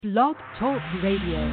Blog Talk Radio.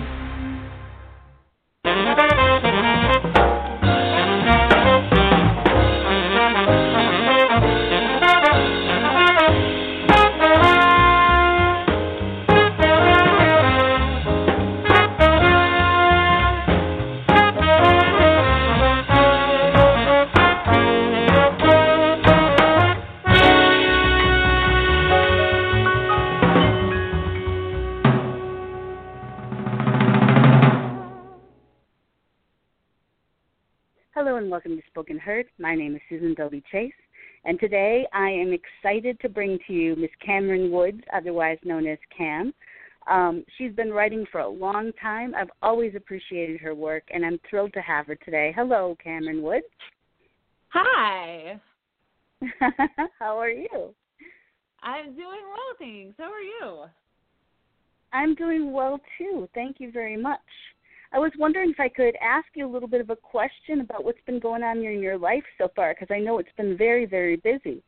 Hello and welcome to Spoken Heard. My name is Susan Dobie Chase, and today I am excited to bring to you Miss Cameron Woods, otherwise known as Cam. She's been writing for a long time. I've always appreciated her work, and I'm thrilled to have her today. Hello, Cameron Woods. Hi. How are you? I'm doing well, thanks. How are you? I'm doing well, too. Thank you very much. I was wondering if I could ask you a little bit of a question about what's been going on in your life so far, because I know it's been very, very busy.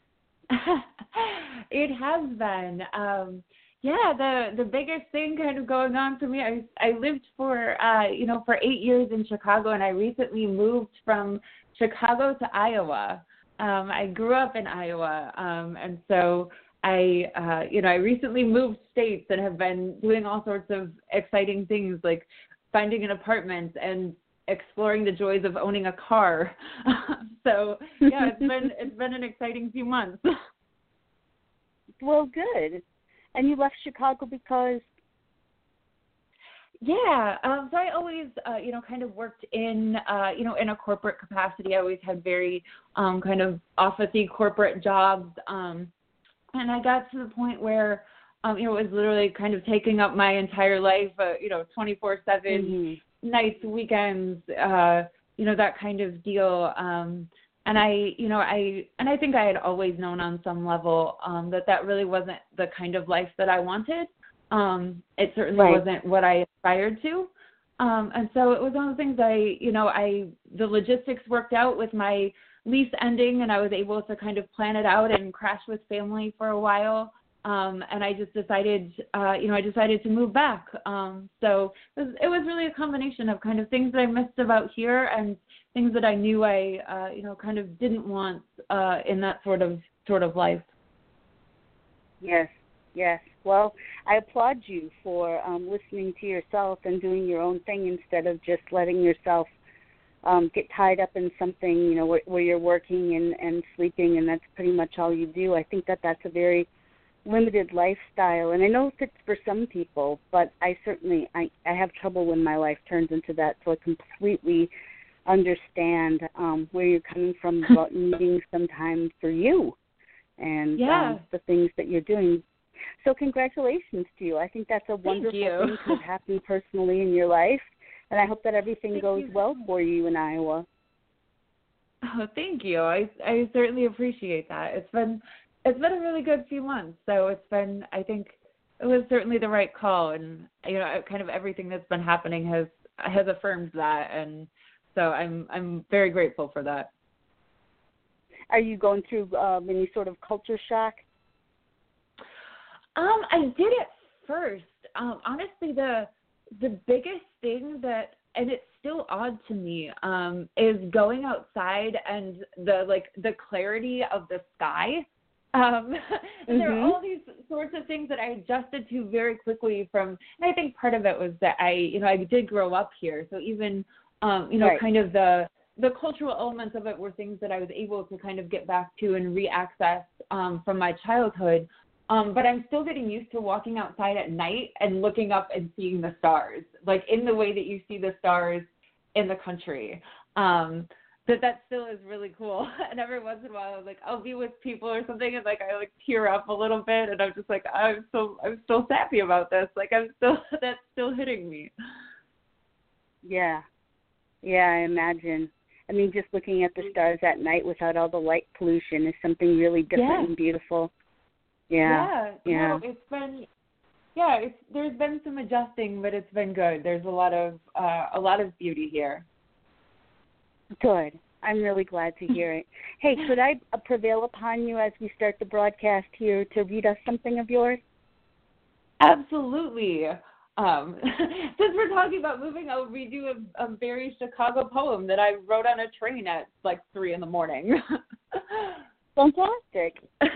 It has been. The biggest thing kind of going on for me, I lived for 8 years in Chicago, and I recently moved from Chicago to Iowa. I grew up in Iowa, and so I recently moved states and have been doing all sorts of exciting things like finding an apartment and exploring the joys of owning a car. It's been an exciting few months. Well, good. And you left Chicago because? Yeah. So I always, kind of worked in a corporate capacity. I always had very kind of office-y corporate jobs. And I got to the point where it was literally kind of taking up my entire life, 24/7, nights, weekends, that kind of deal. And I think I had always known on some level that really wasn't the kind of life that I wanted. It certainly wasn't what I aspired to. And so it was one of the things the logistics worked out with my lease ending, and I was able to kind of plan it out and crash with family for a while. And I just decided, to move back. So it was really a combination of kind of things that I missed about here and things that I knew I, kind of didn't want in that sort of life. Yes. Well, I applaud you for listening to yourself and doing your own thing instead of just letting yourself get tied up in something, where you're working and sleeping, and that's pretty much all you do. I think that's a very limited lifestyle, and I know it fits for some people, but I have trouble when my life turns into that, so I completely understand where you're coming from about needing some time for you and the things that you're doing. So congratulations to you. I think that's a wonderful thing to have happened personally in your life, and I hope that everything goes well for you in Iowa. Oh, thank you. I certainly appreciate that. It's been a really good few months, so I think it was certainly the right call, and kind of everything that's been happening has affirmed that, and so I'm very grateful for that. Are you going through any sort of culture shock? I did at first. Honestly, the biggest thing and it's still odd to me, is going outside and the clarity of the sky. And there are all these sorts of things that I adjusted to very quickly and I think part of it was that I did grow up here. So even, kind of the cultural elements of it were things that I was able to kind of get back to and re-access from my childhood. But I'm still getting used to walking outside at night and looking up and seeing the stars, like in the way that you see the stars in the country. That still is really cool. And every once in a while, I'll be with people or something, and I tear up a little bit, and I'm just I'm still sappy about this. That's still hitting me. Yeah, I imagine. I mean, just looking at the stars at night without all the light pollution is something really different and beautiful. Yeah. No, it's been. Yeah, there's been some adjusting, but it's been good. There's a lot of beauty here. Good. I'm really glad to hear it. Hey, could I prevail upon you as we start the broadcast here to read us something of yours? Absolutely. Since we're talking about moving, I'll read you a very Chicago poem that I wrote on a train at like 3 a.m. Fantastic.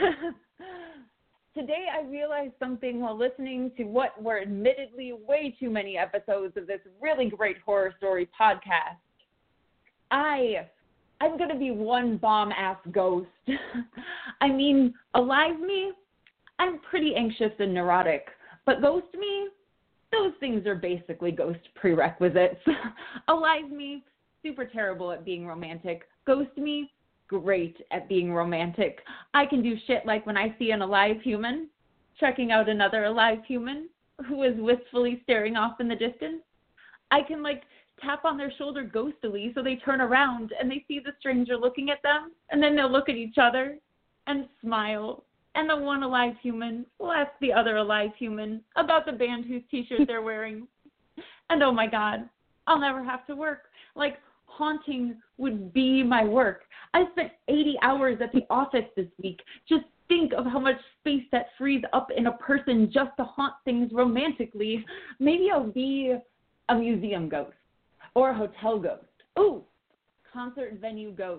Today I realized something while listening to what were admittedly way too many episodes of this really great horror story podcast. I'm going to be one bomb-ass ghost. I mean, alive me, I'm pretty anxious and neurotic. But ghost me, those things are basically ghost prerequisites. Alive me, super terrible at being romantic. Ghost me, great at being romantic. I can do shit like when I see an alive human, checking out another alive human who is wistfully staring off in the distance. I can tap on their shoulder ghostily so they turn around and they see the stranger looking at them, and then they'll look at each other and smile. And the one alive human will ask the other alive human about the band whose t-shirt they're wearing. And oh my God, I'll never have to work. Haunting would be my work. I spent 80 hours at the office this week. Just think of how much space that frees up in a person just to haunt things romantically. Maybe I'll be a museum ghost or a hotel ghost. Ooh, concert venue ghost.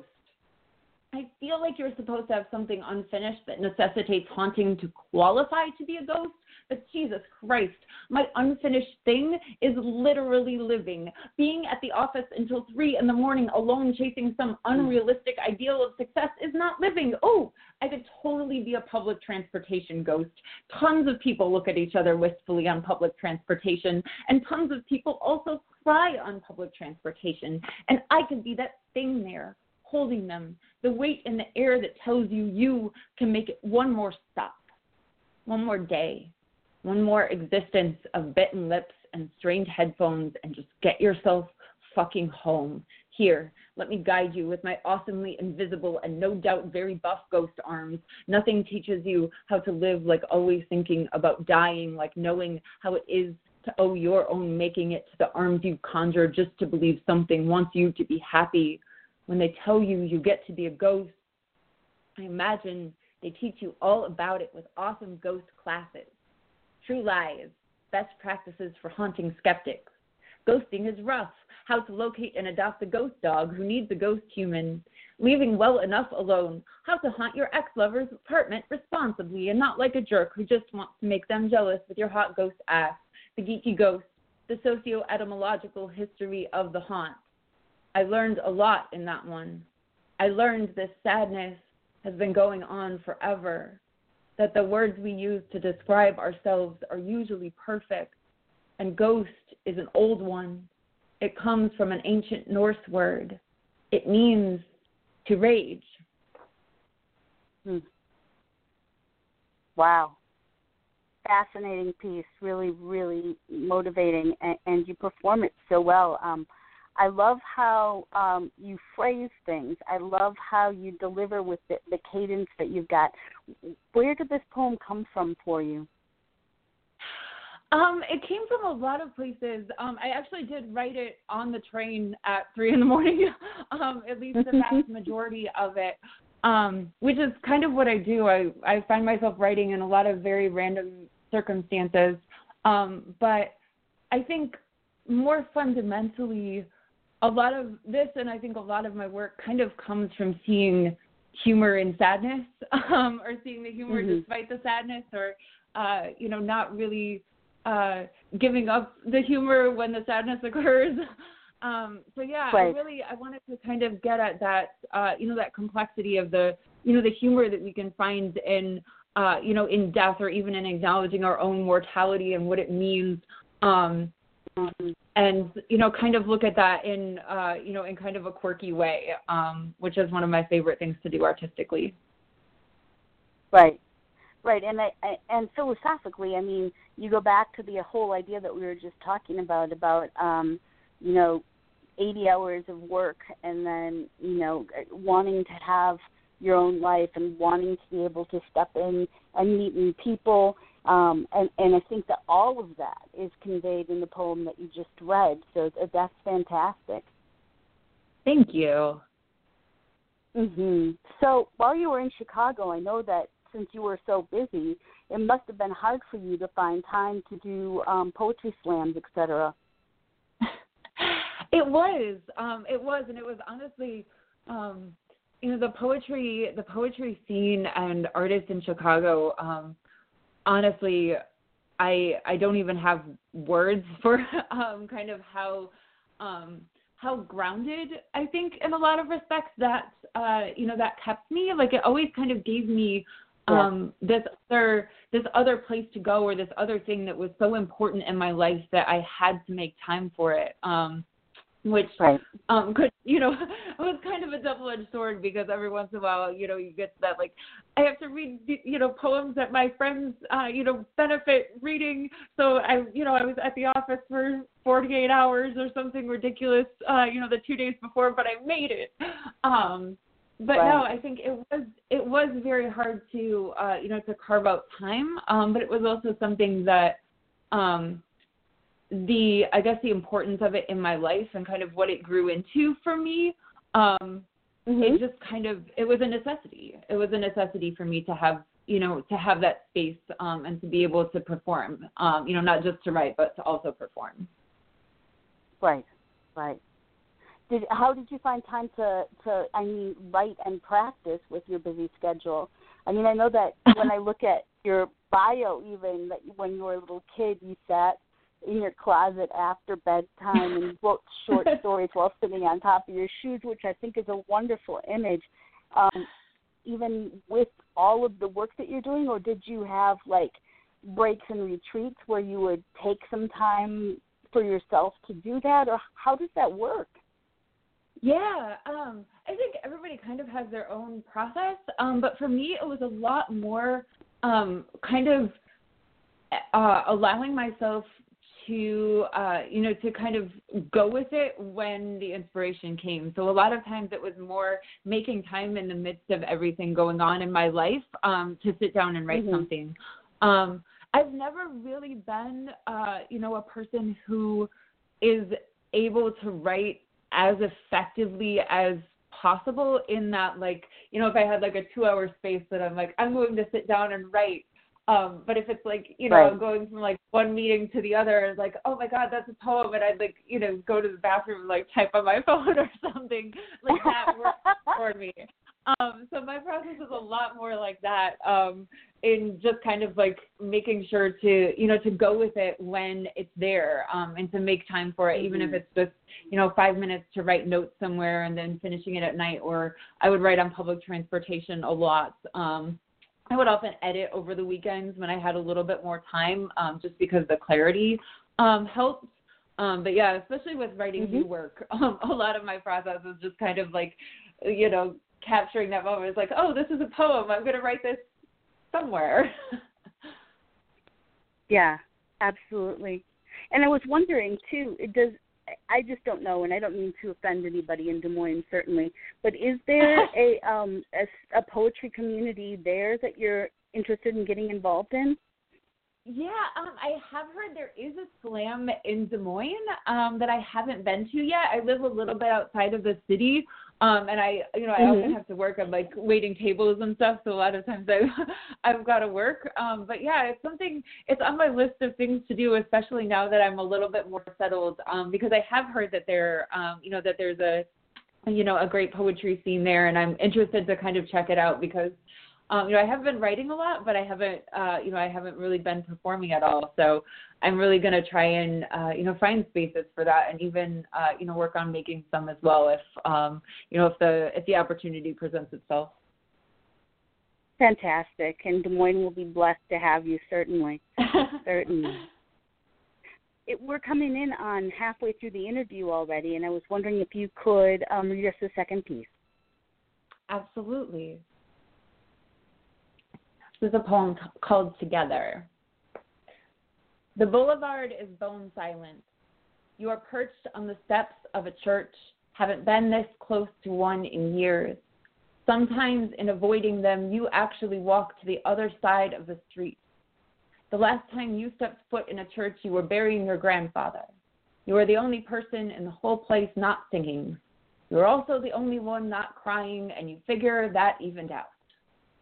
I feel like you're supposed to have something unfinished that necessitates haunting to qualify to be a ghost, but Jesus Christ, my unfinished thing is literally living. Being at the office until 3 a.m. alone chasing some unrealistic ideal of success is not living. Oh, I could totally be a public transportation ghost. Tons of people look at each other wistfully on public transportation, and tons of people also cry on public transportation, and I could be that thing there, holding them, the weight in the air that tells you can make it one more stop, one more day, one more existence of bitten lips and strained headphones, and just get yourself fucking home. Here, let me guide you with my awesomely invisible and no doubt very buff ghost arms. Nothing teaches you how to live like always thinking about dying, like knowing how it is to owe your own making it to the arms you conjure just to believe something wants you to be happy. When they tell you you get to be a ghost, I imagine they teach you all about it with awesome ghost classes. True lies, best practices for haunting skeptics. Ghosting is rough, how to locate and adopt a ghost dog who needs a ghost human. Leaving well enough alone, how to haunt your ex-lover's apartment responsibly and not like a jerk who just wants to make them jealous with your hot ghost ass. The geeky ghost, the socio-etymological history of the haunt. I learned a lot in that one. I learned this sadness has been going on forever, that the words we use to describe ourselves are usually perfect, and ghost is an old one. It comes from an ancient Norse word. It means to rage. Wow. Fascinating piece, really, really motivating, and you perform it so well. I love how you phrase things. I love how you deliver with the cadence that you've got. Where did this poem come from for you? It came from a lot of places. I actually did write it on the train at 3 a.m, at least the vast majority of it, which is kind of what I do. I find myself writing in a lot of very random circumstances. But I think more fundamentally, a lot of this, and I think a lot of my work kind of comes from seeing humor in sadness, or seeing the humor despite the sadness, or, not really giving up the humor when the sadness occurs. Right. I wanted to kind of get at that, that complexity of the humor that we can find in, in death, or even in acknowledging our own mortality and what it means. And, kind of look at that in, in kind of a quirky way, which is one of my favorite things to do artistically. Right. And philosophically, I mean, you go back to the whole idea that we were just talking about 80 hours of work, and then, wanting to have your own life and wanting to be able to step in and meet new people. And I think that all of that is conveyed in the poem that you just read. So that's fantastic. Thank you. So while you were in Chicago, I know that since you were so busy, it must have been hard for you to find time to do poetry slams, etc. It was, and it was honestly, the poetry scene and artists in Chicago. Honestly, I don't even have words for kind of how grounded I think in a lot of respects that that kept me. Like, it always kind of gave me this other place to go, or this other thing that was so important in my life that I had to make time for it. Which right. Could, it was kind of a double-edged sword, because every once in a while, you get that, like, I have to read, poems that my friends, benefit reading. So I was at the office for 48 hours or something ridiculous, the 2 days before, but I made it. But right. no, I think it was very hard to, to carve out time. But it was also something that, the importance of it in my life and kind of what it grew into for me, it just it was a necessity. It was a necessity for me to have, to have that space, and to be able to perform, not just to write, but to also perform. Right. How did you find time to write and practice with your busy schedule? I mean, I know that when I look at your bio, even that when you were a little kid, you sat in your closet after bedtime and wrote short stories while sitting on top of your shoes, which I think is a wonderful image. Even with all of the work that you're doing, or did you have like breaks and retreats where you would take some time for yourself to do that, or how does that work? Yeah, I think everybody kind of has their own process, but for me it was a lot more allowing myself to, to kind of go with it when the inspiration came. So a lot of times it was more making time in the midst of everything going on in my life to sit down and write something. I've never really been, a person who is able to write as effectively as possible, in that, like, if I had like a 2-hour space that I'm like, I'm going to sit down and write. But if it's like, right. I'm going from like one meeting to the other, it's like, oh my God, that's a poem. And I'd like, go to the bathroom and like type on my phone or something like that works for me. So my process is a lot more like that, in just kind of like making sure to, to go with it when it's there, and to make time for it, even if it's just, 5 minutes to write notes somewhere and then finishing it at night. Or I would write on public transportation a lot. I would often edit over the weekends when I had a little bit more time, just because the clarity helps. But yeah, especially with writing new work, a lot of my process is just kind of like, capturing that moment. It's like, oh, this is a poem. I'm going to write this somewhere. Yeah, absolutely. And I was wondering, too, I just don't know, and I don't mean to offend anybody in Des Moines, certainly, but is there a poetry community there that you're interested in getting involved in? Yeah, I have heard there is a slam in Des Moines that I haven't been to yet. I live a little bit outside of the city, and I often have to work on like waiting tables and stuff. So a lot of times I've got to work. But yeah, it's on my list of things to do, especially now that I'm a little bit more settled. Because I have heard that that there's a great poetry scene there, and I'm interested to kind of check it out because. I have been writing a lot, but I haven't really been performing at all. So I'm really going to try and, find spaces for that, and even, work on making some as well if the opportunity presents itself. Fantastic. And Des Moines will be blessed to have you, certainly. Certainly. We're coming in on halfway through the interview already, and I was wondering if you could read us the second piece. Absolutely. This is a poem called Together. The boulevard is bone silent. You are perched on the steps of a church, haven't been this close to one in years. Sometimes in avoiding them, you actually walk to the other side of the street. The last time you stepped foot in a church, you were burying your grandfather. You were the only person in the whole place not singing. You were also the only one not crying, and you figure that evened out.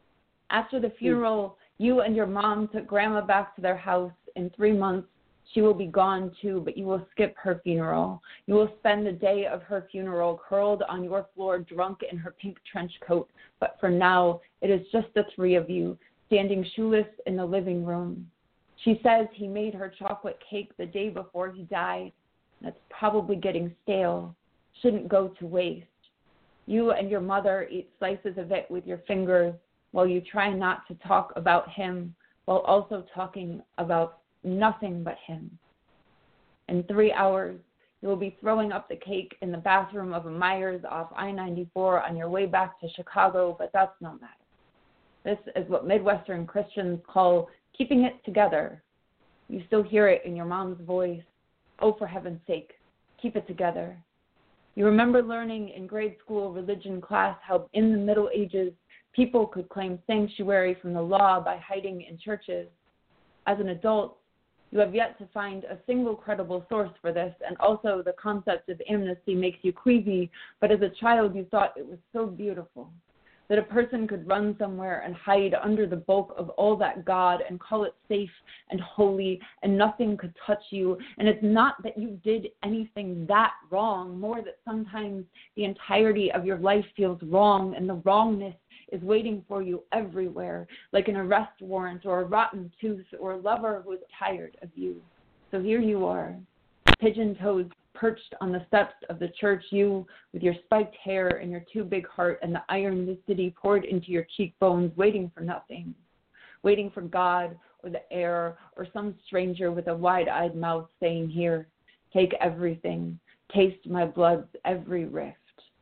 After the funeral, you and your mom took Grandma back to their house. In 3 months, she will be gone too, but you will skip her funeral. You will spend the day of her funeral curled on your floor, drunk in her pink trench coat. But for now, it is just the three of you, standing shoeless in the living room. She says he made her chocolate cake the day before he died. That's probably getting stale. Shouldn't go to waste. You and your mother eat slices of it with your fingers while you try not to talk about him, while also talking about nothing but him. In 3 hours, you will be throwing up the cake in the bathroom of a Myers off I-94 on your way back to Chicago, but that's no matter. This is what Midwestern Christians call keeping it together. You still hear it in your mom's voice. Oh, for heaven's sake, keep it together. You remember learning in grade school religion class how in the Middle Ages people could claim sanctuary from the law by hiding in churches. As an adult, you have yet to find a single credible source for this, and also the concept of amnesty makes you queasy, but as a child you thought it was so beautiful, that a person could run somewhere and hide under the bulk of all that God and call it safe and holy, and nothing could touch you. And it's not that you did anything that wrong, more that sometimes the entirety of your life feels wrong, and the wrongness is waiting for you everywhere, like an arrest warrant or a rotten tooth or a lover who is tired of you. So here you are, pigeon-toed, perched on the steps of the church, you with your spiked hair and your too big heart and the iron the city poured into your cheekbones, waiting for nothing, waiting for God or the air or some stranger with a wide-eyed mouth saying, here, take everything, taste my blood's every rift.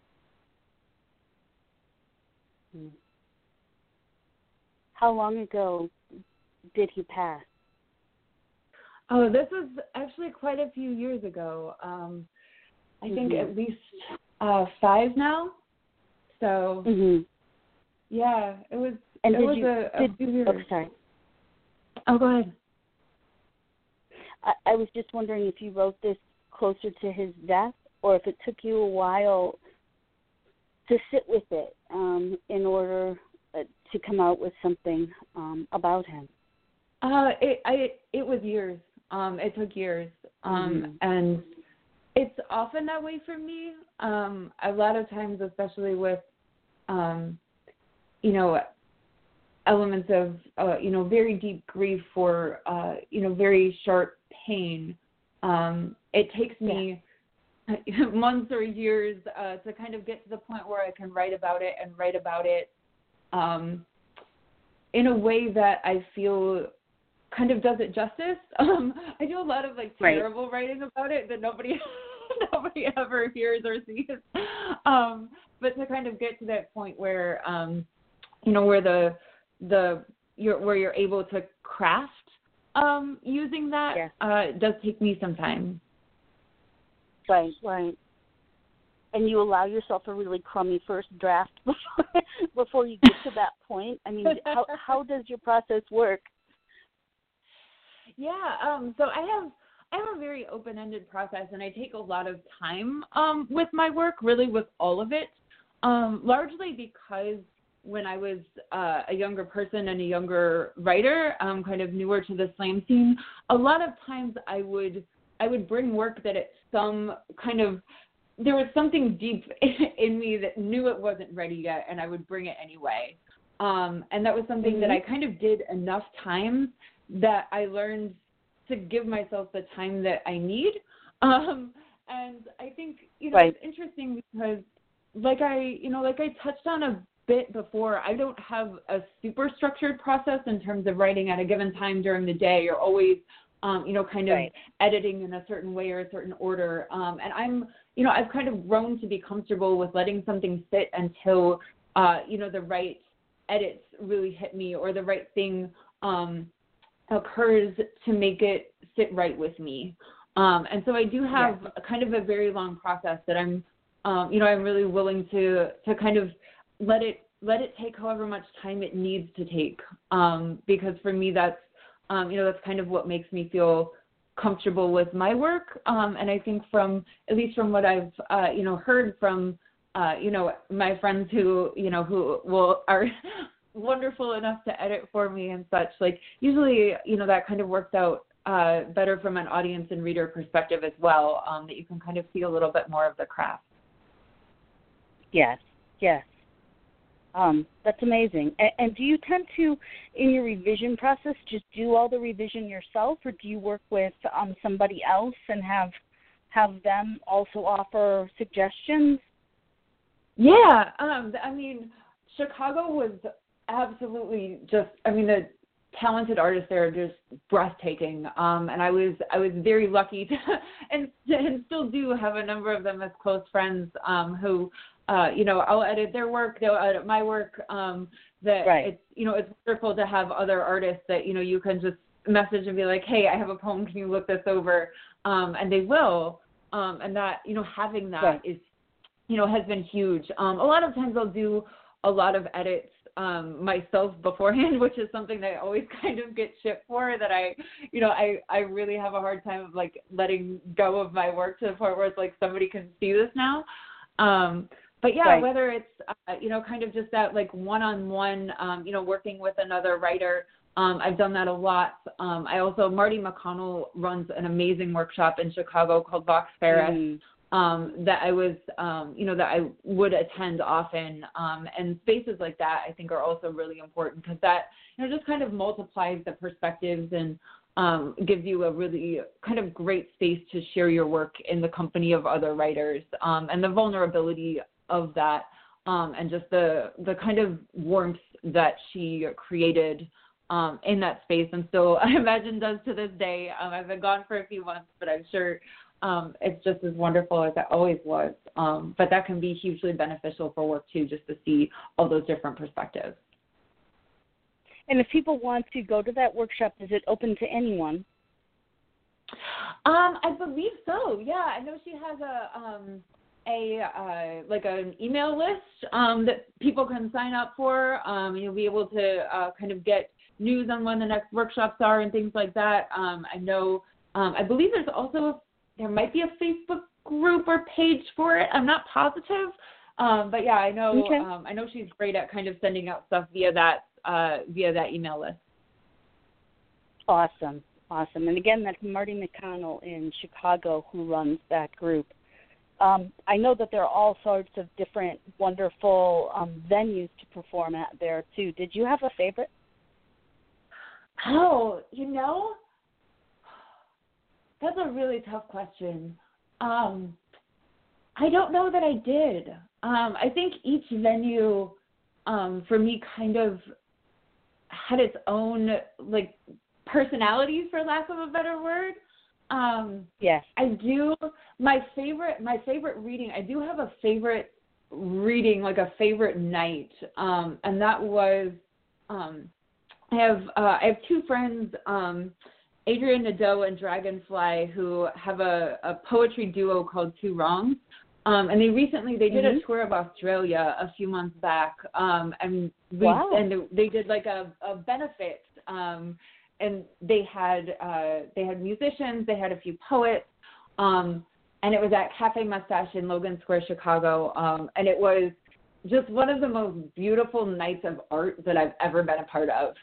How long ago did he pass? Oh, this was actually quite a few years ago. I think at least 5 now. So, yeah, it was. And it did was you? a few years. Oh, sorry. Oh, go ahead. I was just wondering if you wrote this closer to his death, or if it took you a while to sit with it in order to come out with something about him. It was years. It took years, and it's often that way for me. A lot of times, especially with, elements of, very deep grief or, very sharp pain. It takes me months or years to kind of get to the point where I can write about it in a way that I feel kind of does it justice. I do a lot of terrible writing about it that nobody ever hears or sees. But to kind of get to that point where where where you're able to craft using that does take me some time. Right. And you allow yourself a really crummy first draft before you get to that point. I mean, how does your process work? Yeah, so I have a very open-ended process, and I take a lot of time with my work, really with all of it, largely because when I was a younger person and a younger writer, kind of newer to the slam scene, a lot of times I would bring work that at some kind of, there was something deep in me that knew it wasn't ready yet, and I would bring it anyway. And that was something that I kind of did enough times that I learned to give myself the time that I need. And I think, it's interesting because like I touched on a bit before, I don't have a super structured process in terms of writing at a given time during the day. You're always, kind of editing in a certain way or a certain order. And I've kind of grown to be comfortable with letting something sit until, the right edits really hit me or the right thing occurs to make it sit right with me. And so I do have a kind of a very long process that I'm really willing to kind of let it take however much time it needs to take. Because for me, that's kind of what makes me feel comfortable with my work. And I think at least from what I've, heard from, my friends who are wonderful enough to edit for me and such, like usually, that kind of works out better from an audience and reader perspective as well, that you can kind of see a little bit more of the craft. Yes. That's amazing. And do you tend to, in your revision process, just do all the revision yourself, or do you work with somebody else and have them also offer suggestions? Yeah. Chicago was absolutely just, the talented artists there are just breathtaking. And I was very lucky to, and still do have a number of them as close friends who, I'll edit their work, they'll edit my work. Right. It's wonderful to have other artists that, you can just message and be like, hey, I have a poem, can you look this over? And they will. And that, having that right. is, has been huge. A lot of times I'll do a lot of edits myself beforehand, which is something that I always kind of get shit for, that I really have a hard time of like letting go of my work to the point where it's like somebody can see this now. But yeah, right. whether it's, kind of just that like one-on-one, working with another writer, I've done that a lot. Marty McConnell runs an amazing workshop in Chicago called Vox Ferris. That I was, that I would attend often. And spaces like that, I think, are also really important because that, just kind of multiplies the perspectives and gives you a really kind of great space to share your work in the company of other writers. And the vulnerability of that and just the kind of warmth that she created in that space. And so I imagine does to this day. I've been gone for a few months, but I'm sure it's just as wonderful as it always was. But that can be hugely beneficial for work, too, just to see all those different perspectives. And if people want to go to that workshop, is it open to anyone? I believe so. Yeah, I know she has an email list that people can sign up for. You'll be able to kind of get news on when the next workshops are and things like that. I know. I believe there might be a Facebook group or page for it. I'm not positive, but yeah, I know. Okay. I know she's great at kind of sending out stuff via that email list. Awesome. And again, that's Marty McConnell in Chicago who runs that group. I know that there are all sorts of different wonderful venues to perform at there too. Did you have a favorite? Oh, that's a really tough question. I don't know that I did. I think each venue for me kind of had its own like personality, for lack of a better word. Yes. I do. My favorite reading, I do have a favorite reading, like a favorite night. And that was, I have two friends, Adrienne Nadeau and Dragonfly, who have a poetry duo called Two Wrongs. And they did a tour of Australia a few months back. And they did like a benefit, and they had musicians, they had a few poets, and it was at Cafe Mustache in Logan Square, Chicago. And it was just one of the most beautiful nights of art that I've ever been a part of.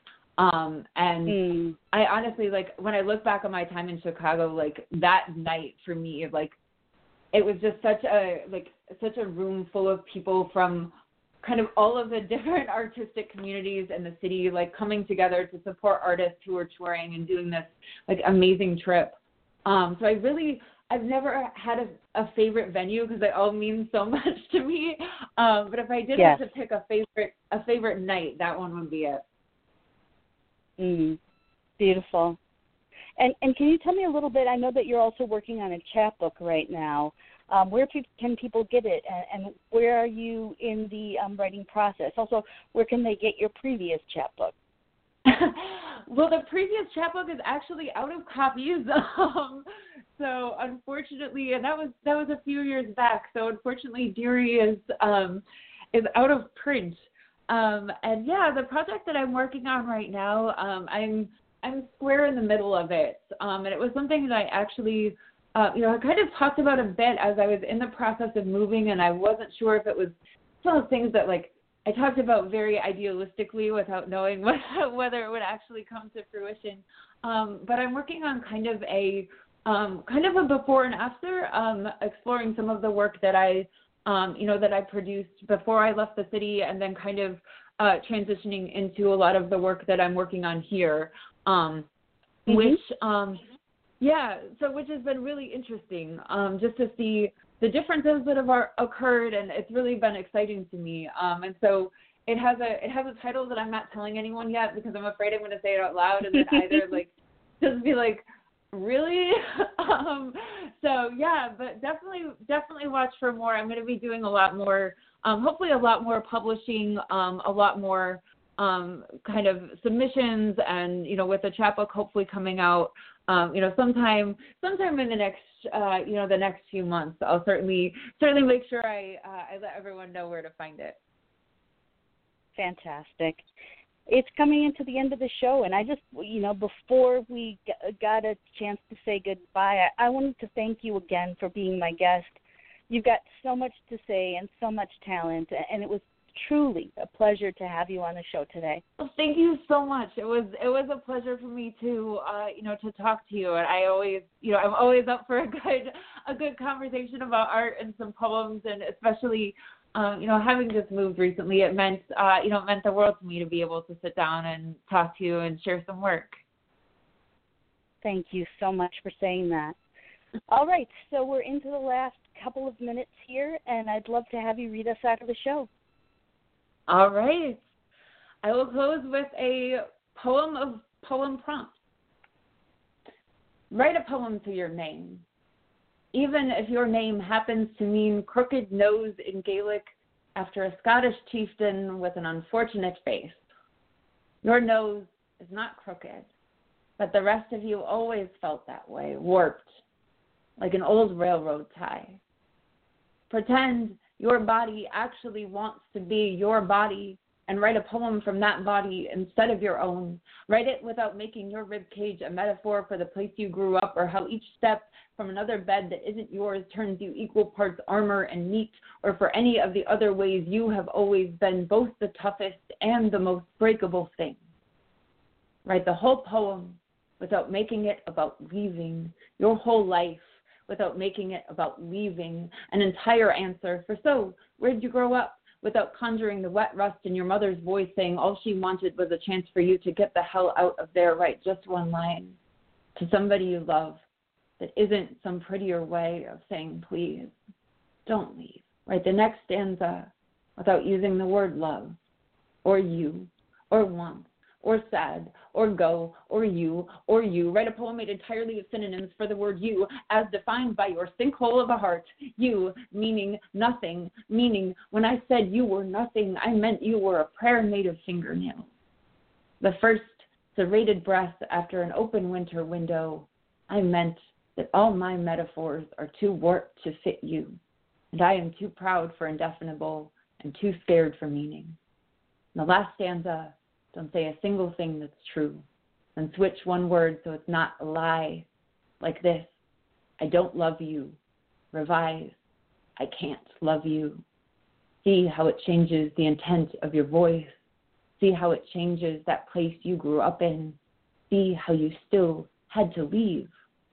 I honestly, like, when I look back on my time in Chicago, like, that night for me, like, it was just such a room full of people from kind of all of the different artistic communities in the city, like, coming together to support artists who are touring and doing this, like, amazing trip. So I've never had a favorite venue because they all mean so much to me. But if I did have to pick a favorite night, that one would be it. Beautiful. And can you tell me a little bit, I know that you're also working on a chapbook right now. Where can people get it, and where are you in the writing process? Also, where can they get your previous chapbook? Well, the previous chapbook is actually out of copies. So unfortunately, and that was a few years back. So unfortunately, Deary is out of print. And yeah, the project that I'm working on right now, I'm square in the middle of it. And it was something that I actually, I kind of talked about a bit as I was in the process of moving, and I wasn't sure if it was some of the things that, like, I talked about very idealistically without knowing whether it would actually come to fruition. But I'm working on kind of a before and after, exploring some of the work that I produced before I left the city, and then kind of transitioning into a lot of the work that I'm working on here, which has been really interesting, just to see the differences that have occurred, and it's really been exciting to me. And so it has a title that I'm not telling anyone yet because I'm afraid I'm going to say it out loud and then either just be like, really? But definitely watch for more. I'm going to be doing a lot more, hopefully a lot more publishing, a lot more kind of submissions, and with the chapbook hopefully coming out sometime in the next the next few months. I'll certainly make sure I let everyone know where to find it. Fantastic. It's coming into the end of the show, and I just, before we got a chance to say goodbye, I wanted to thank you again for being my guest. You've got so much to say and so much talent, and it was truly a pleasure to have you on the show today. Well, thank you so much. It was a pleasure for me to to talk to you, and I always I'm always up for a good conversation about art and some poems, and especially having just moved recently, it meant the world to me to be able to sit down and talk to you and share some work. Thank you so much for saying that. All right, so we're into the last couple of minutes here, and I'd love to have you read us out of the show. All right. I will close with a poem prompt. Write a poem to your name. Even if your name happens to mean crooked nose in Gaelic after a Scottish chieftain with an unfortunate face. Your nose is not crooked, but the rest of you always felt that way, warped, like an old railroad tie. Pretend your body actually wants to be your body, and write a poem from that body instead of your own. Write it without making your ribcage a metaphor for the place you grew up, or how each step from another bed that isn't yours turns you equal parts armor and meat, or for any of the other ways you have always been both the toughest and the most breakable thing. Write the whole poem without making it about leaving, your whole life without making it about leaving, an entire answer for so, where'd you grow up? Without conjuring the wet rust in your mother's voice saying all she wanted was a chance for you to get the hell out of there, write just one line to somebody you love that isn't some prettier way of saying please, don't leave. Write the next stanza without using the word love, or you, or want, or sad, or go, or you, or you. Write a poem made entirely of synonyms for the word you, as defined by your sinkhole of a heart. You, meaning nothing, meaning when I said you were nothing, I meant you were a prayer made of fingernails. The first serrated breath after an open winter window, I meant that all my metaphors are too warped to fit you, and I am too proud for indefinable and too scared for meaning. And the last stanza, don't say a single thing that's true, and switch one word so it's not a lie, like this: I don't love you. Revise: I can't love you. See how it changes the intent of your voice. See how it changes that place you grew up in. See how you still had to leave.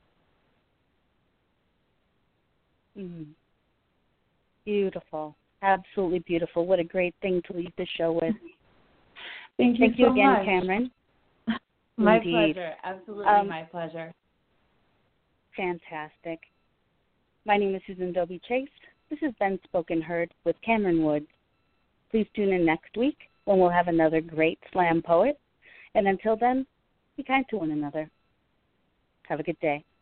Mm-hmm. Beautiful. Absolutely beautiful. What a great thing to leave the show with. Thank you so again, much. Cameron. My Indeed. pleasure. Absolutely my pleasure. Fantastic. My name is Susan Dobie Chase. This has been Spoken Heard with Cameron Woods. Please tune in next week when we'll have another great slam poet. And until then, be kind to one another. Have a good day.